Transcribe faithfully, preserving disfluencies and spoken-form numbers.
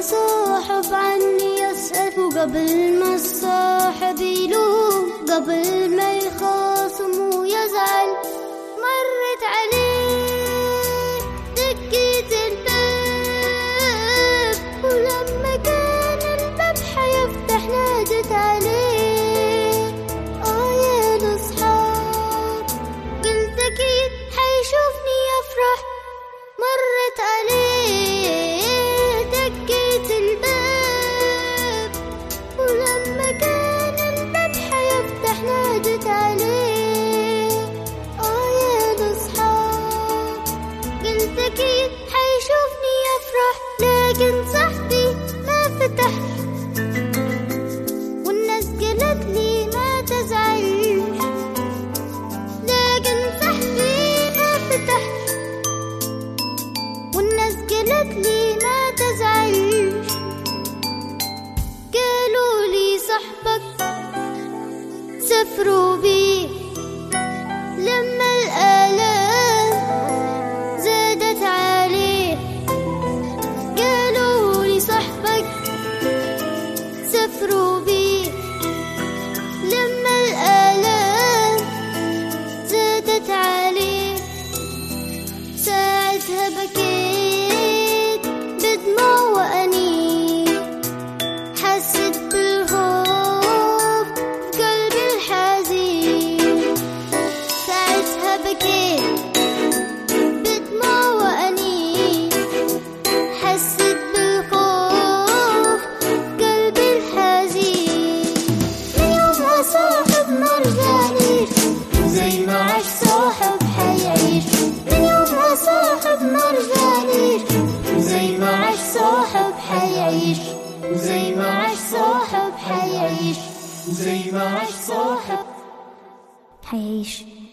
صاحب عني يسأل، وقبل ما الصاحب يلوم، قبل ما يخاصم ويزعل، مرت عليه دقيت الباب، ولما كان الباب حيفتح نادت عليه آه يا الأصحاب، قلت أكيد حيشوفني يفرح، مرت عليه دقيت الباب، ولما كان الباب حيفتح نادت عليه آه يا الأصحاب، قلت أكيد حيشوفني يفرح، لكن صاحبي ما فتح، والناس قالت لي ما تزعلش، لكن صاحبي ما فتح، والناس قالت لي ما تزعلش، قالوا لي صاحبك سافروا بيه لما الآلام زادت عليه، قالوا لي صاحبك سافروا بيه لما الآلام زادت عليه، ساعتها بكيت بدموع وأنين، حسيت بالخوف في قلبي الحزين، ساعتها بكيت بدموع وأنين، حسيت بالخوف في قلبي الحزين، من يوم ما صاحب مرجعليش، زي ما عاش صاحب حيعيش، من يوم ما صاحب مرجعليش، زي ما عاش صاحب حيعيش، زي ما عاش صاحب حيعيش، زي ما عاش صاحب حيعيش.